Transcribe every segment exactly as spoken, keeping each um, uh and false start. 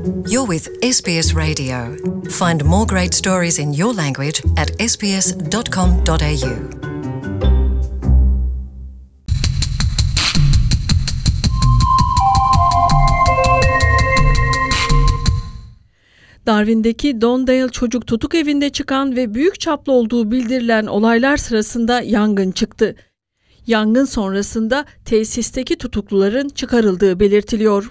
You're with S B S Radio. Find more great stories in your language at s b s dot com dot a u. Darwin'deki Dondale Çocuk Tutuk Evi'nde çıkan ve büyük çaplı olduğu bildirilen olaylar sırasında yangın çıktı. Yangın sonrasında tesisteki tutukluların çıkarıldığı belirtiliyor.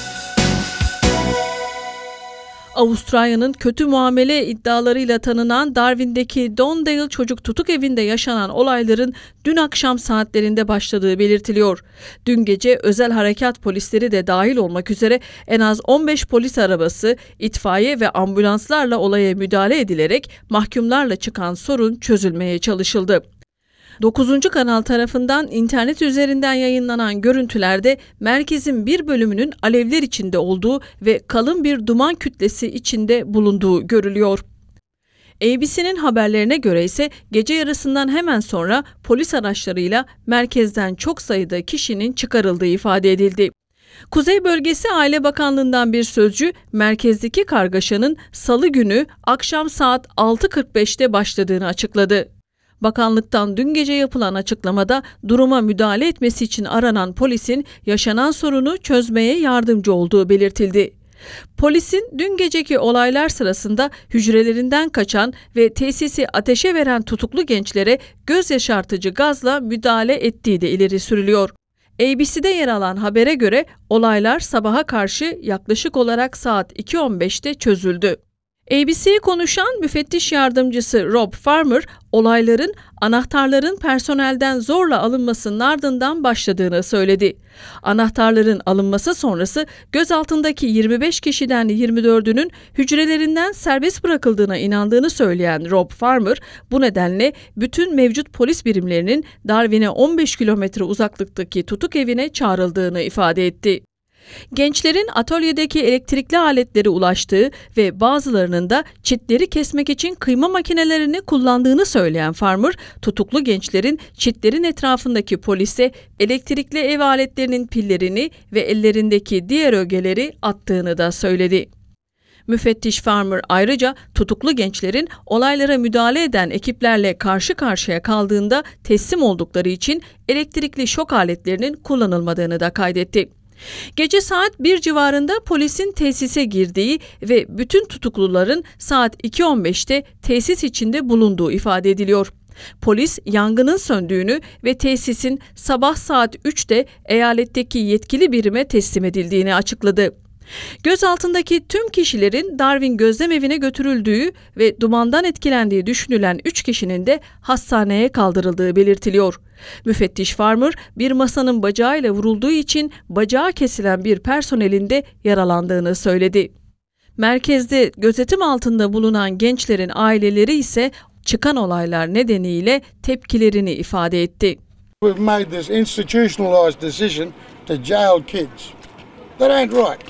Avustralya'nın kötü muamele iddialarıyla tanınan Darwin'deki Dondale Çocuk Tutuk Evi'nde yaşanan olayların dün akşam saatlerinde başladığı belirtiliyor. Dün gece özel harekat polisleri de dahil olmak üzere en az on beş polis arabası, itfaiye ve ambulanslarla olaya müdahale edilerek mahkumlarla çıkan sorun çözülmeye çalışıldı. dokuzuncu kanal tarafından internet üzerinden yayınlanan görüntülerde merkezin bir bölümünün alevler içinde olduğu ve kalın bir duman kütlesi içinde bulunduğu görülüyor. A B C'nin haberlerine göre ise gece yarısından hemen sonra polis araçlarıyla merkezden çok sayıda kişinin çıkarıldığı ifade edildi. Kuzey Bölgesi Aile Bakanlığı'ndan bir sözcü, merkezdeki kargaşanın Salı günü akşam saat altı kırk beşte başladığını açıkladı. Bakanlıktan dün gece yapılan açıklamada duruma müdahale etmesi için aranan polisin yaşanan sorunu çözmeye yardımcı olduğu belirtildi. Polisin dün geceki olaylar sırasında hücrelerinden kaçan ve tesisi ateşe veren tutuklu gençlere göz yaşartıcı gazla müdahale ettiği de ileri sürülüyor. A B C'de yer alan habere göre olaylar sabaha karşı yaklaşık olarak saat iki on beşte çözüldü. A B C'ye konuşan müfettiş yardımcısı Rob Farmer, olayların anahtarların personelden zorla alınmasının ardından başladığını söyledi. Anahtarların alınması sonrası gözaltındaki yirmi beş kişiden yirmi dördünün hücrelerinden serbest bırakıldığına inandığını söyleyen Rob Farmer, bu nedenle bütün mevcut polis birimlerinin Darwin'e on beş kilometre uzaklıktaki tutuk evine çağrıldığını ifade etti. Gençlerin atölyedeki elektrikli aletlere ulaştığı ve bazılarının da çitleri kesmek için kıyma makinelerini kullandığını söyleyen Farmer, tutuklu gençlerin çitlerin etrafındaki polise elektrikli ev aletlerinin pillerini ve ellerindeki diğer ögeleri attığını da söyledi. Müfettiş Farmer ayrıca tutuklu gençlerin olaylara müdahale eden ekiplerle karşı karşıya kaldığında teslim oldukları için elektrikli şok aletlerinin kullanılmadığını da kaydetti. Gece saat bir civarında polisin tesise girdiği ve bütün tutukluların saat iki on beşte tesis içinde bulunduğu ifade ediliyor. Polis yangının söndüğünü ve tesisin sabah saat üçte eyaletteki yetkili birime teslim edildiğini açıkladı. Gözaltındaki tüm kişilerin Darwin gözlemevine götürüldüğü ve dumandan etkilendiği düşünülen üç kişinin de hastaneye kaldırıldığı belirtiliyor. Müfettiş Farmer, bir masanın bacağıyla vurulduğu için bacağı kesilen bir personelin de yaralandığını söyledi. Merkezde gözetim altında bulunan gençlerin aileleri ise çıkan olaylar nedeniyle tepkilerini ifade etti. We've made this institutionalized decision to jail kids. That ain't right.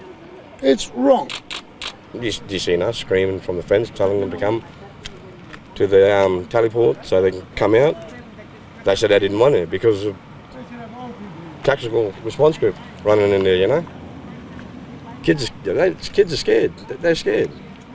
It's wrong. You, you seen us screaming from the fence, telling them to come to the um, teleport so they can come out. They said they didn't want it because of tactical response group running in there, you know. Kids, they, kids are scared. They're scared.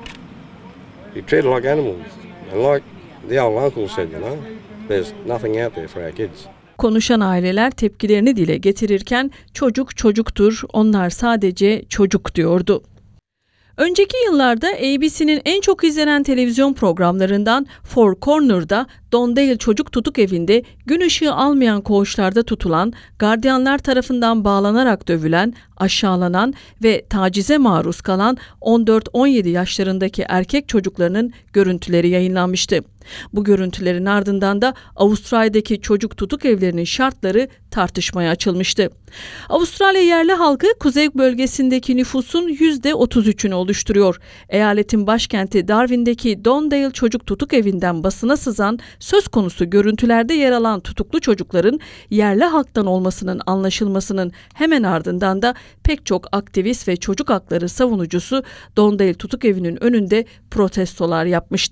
You're treated like animals. And like the old uncle said, you know, there's nothing out there for our kids. Konuşan aileler tepkilerini dile getirirken çocuk çocuktur, onlar sadece çocuk diyordu. Önceki yıllarda A B C'nin en çok izlenen televizyon programlarından Four Corner'da Dondale Çocuk Tutuk Evi'nde gün ışığı almayan koğuşlarda tutulan, gardiyanlar tarafından bağlanarak dövülen, aşağılanan ve tacize maruz kalan on dört on yedi yaşlarındaki erkek çocuklarının görüntüleri yayınlanmıştı. Bu görüntülerin ardından da Avustralya'daki çocuk tutuk evlerinin şartları tartışmaya açılmıştı. Avustralya yerli halkı kuzey bölgesindeki nüfusun yüzde otuz üçünü oluşturuyor. Eyaletin başkenti Darwin'deki Dondale Çocuk Tutuk Evi'nden basına sızan söz konusu görüntülerde yer alan tutuklu çocukların yerli halktan olmasının anlaşılmasının hemen ardından da pek çok aktivist ve çocuk hakları savunucusu Dondale Tutuk Evi'nin önünde protestolar yapmıştı.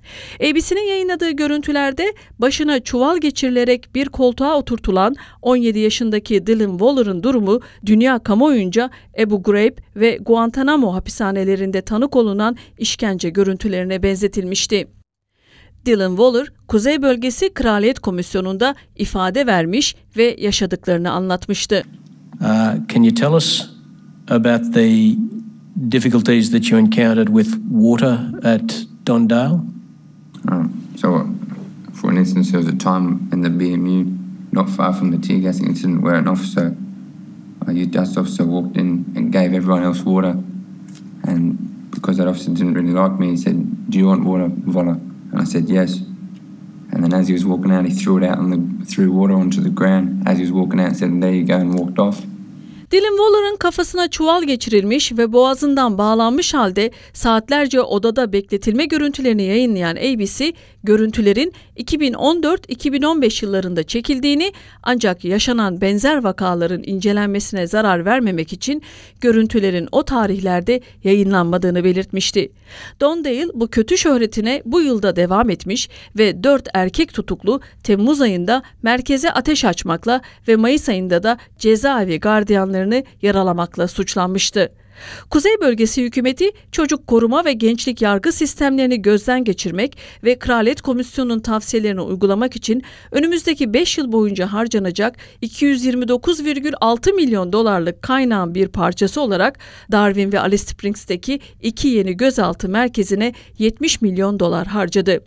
A B C'nin yayınladığı görüntülerde başına çuval geçirilerek bir koltuğa oturtulan on yedi yaşındaki Dylan Waller'ın durumu dünya kamuoyunca Ebu Ghraib ve Guantanamo hapishanelerinde tanık olunan işkence görüntülerine benzetilmişti. Dylan Waller, Kuzey Bölgesi Kraliyet Komisyonu'nda ifade vermiş ve yaşadıklarını anlatmıştı. Uh, can you tell us about the difficulties that you encountered with water at Don Dale? Um, so, for instance, there was a time in the B M U not far from the tear gassing incident where an officer, a youth justice officer, walked in and gave everyone else water. And because that officer didn't really like me, he said, "Do you want water, Voller?" And I said, "Yes." And then as he was walking out, he threw it out and the, threw water onto the ground. As he was walking out, said, "There you go," and walked off. Dylan Waller'ın kafasına çuval geçirilmiş ve boğazından bağlanmış halde saatlerce odada bekletilme görüntülerini yayınlayan A B C, görüntülerin iki bin on dört iki bin on beş yıllarında çekildiğini ancak yaşanan benzer vakaların incelenmesine zarar vermemek için görüntülerin o tarihlerde yayınlanmadığını belirtmişti. Don Dale bu kötü şöhretine bu yılda devam etmiş ve dört erkek tutuklu Temmuz ayında merkeze ateş açmakla ve Mayıs ayında da cezaevi gardiyanlarını yaralamakla suçlanmıştı. Kuzey Bölgesi hükümeti çocuk koruma ve gençlik yargı sistemlerini gözden geçirmek ve Kraliyet Komisyonu'nun tavsiyelerini uygulamak için önümüzdeki beş yıl boyunca harcanacak iki yüz yirmi dokuz virgül altı milyon dolarlık kaynağın bir parçası olarak Darwin ve Alice Springs'teki iki yeni gözaltı merkezine yetmiş milyon dolar harcadı.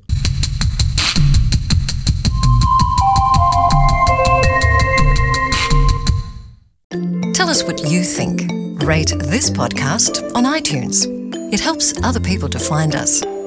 Tell us what you think. Rate this podcast on iTunes. It helps other people to find us.